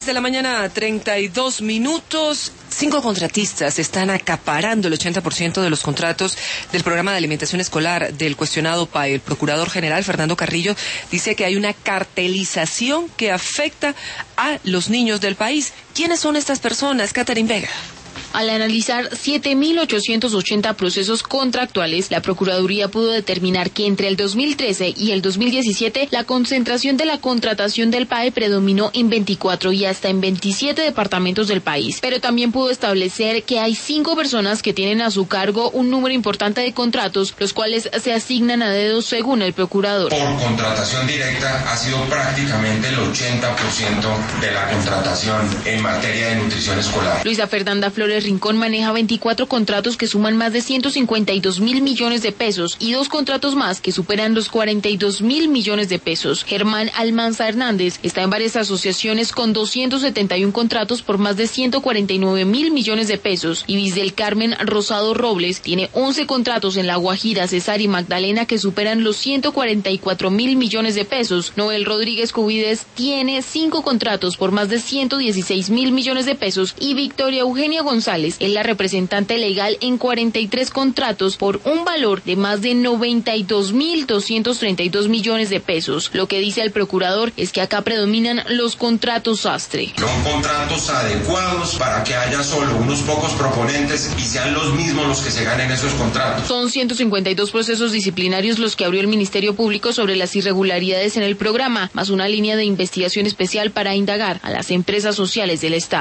De la mañana, 32 minutos. 5 contratistas están acaparando el 80% de los contratos del programa de alimentación escolar del cuestionado PAE. El procurador general, Fernando Carrillo, dice que hay una cartelización que afecta a los niños del país. ¿Quiénes son estas personas? Catherine Vega. Al analizar 7.880 procesos contractuales, la Procuraduría pudo determinar que entre el 2013 y el 2017 la concentración de la contratación del PAE predominó en 24 y hasta en 27 departamentos del país. Pero también pudo establecer que hay 5 personas que tienen a su cargo un número importante de contratos, los cuales se asignan a dedo según el procurador. Por contratación directa ha sido prácticamente el 80% de la contratación en materia de nutrición escolar. Luisa Fernanda Flores Rincón maneja 24 contratos que suman más de 152.000 millones de pesos y 2 contratos más que superan los 42.000 millones de pesos. Germán Almanza Hernández está en varias asociaciones con 271 contratos por más de 149.000 millones de pesos y Bisdel Carmen Rosado Robles tiene 11 contratos en La Guajira, Cesar y Magdalena que superan los 144.000 millones de pesos. Noel Rodríguez Cubides tiene 5 contratos por más de 116.000 millones de pesos y Victoria Eugenia González es la representante legal en 43 contratos por un valor de más de 92.232 millones de pesos. Lo que dice el procurador es que acá predominan los contratos sastre. Son contratos adecuados para que haya solo unos pocos proponentes y sean los mismos los que se ganen esos contratos. Son 152 procesos disciplinarios los que abrió el Ministerio Público sobre las irregularidades en el programa, más una línea de investigación especial para indagar a las empresas sociales del Estado.